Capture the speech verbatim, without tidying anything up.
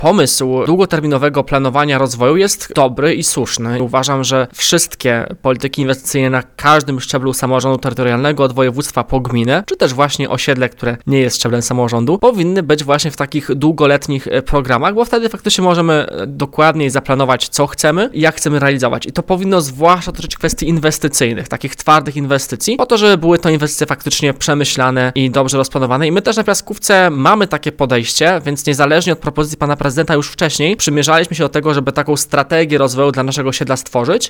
pomysł długoterminowego planowania rozwoju jest dobry i słuszny. Uważam, że wszystkie polityki inwestycyjne na każdym szczeblu samorządu terytorialnego, od województwa po gminę, czy też właśnie osiedle, które nie jest szczeblem samorządu, powinny być właśnie w takich długoletnich programach, bo wtedy faktycznie możemy dokładniej zaplanować, co chcemy i jak chcemy realizować. I to powinno zwłaszcza dotyczyć kwestii inwestycyjnych, takich twardych inwestycji, po to, żeby były to inwestycje faktycznie przemyślane i dobrze rozplanowane. I my też na Piaskówce mamy takie podejście, więc niezależnie od propozycji pana prezydenta już wcześniej przymierzaliśmy się do tego, żeby taką strategię rozwoju dla naszego osiedla stworzyć